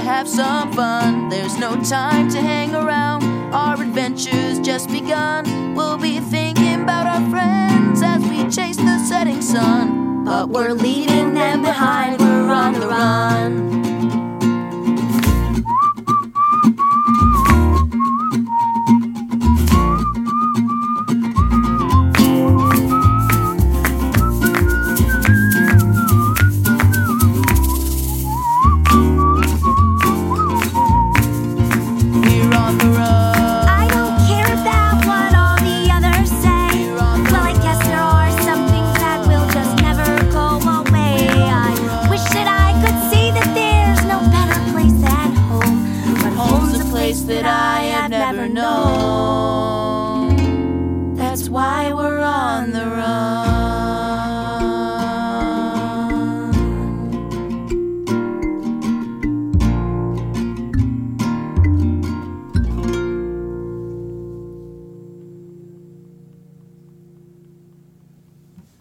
have some fun. There's no time to hang around, our adventure's just begun. We'll be thinking about our friends as we chase the setting sun. But we're leaving them behind, we're on the run. That I have never known. That's why we're on the run.